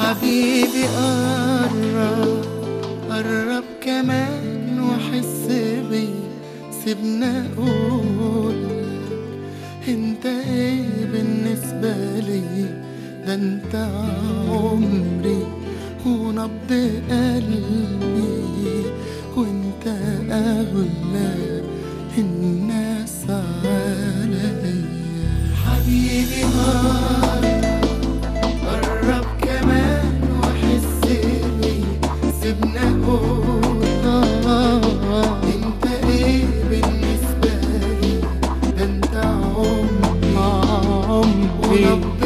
حبيبي قرب قرب كمان وحس بي، سيبنا اقولك انت ايه بالنسبة لي، ده انت عمري ونبض قلبي، وانت اغلى الناس عليا. حبيبي قرب كمان وحس بي، سيبنا اقول انت ايه بالنسبة لي، ده انت عمري ونبض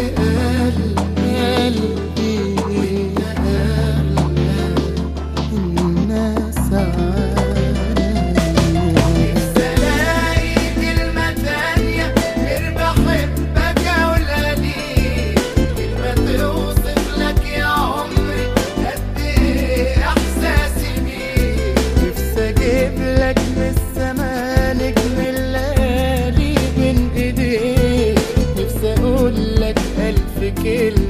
قلبي، وانت اغلى الناس عليا. نفسي الاقي كلمة تانية غير بحبك اقولها ليك، كلمة توصف لك يا عمري قد ايه احساسي بيك. نفسي اجيب لك من السما نجم الليالي بين ايديك، نفسي اقول لك الف كلمة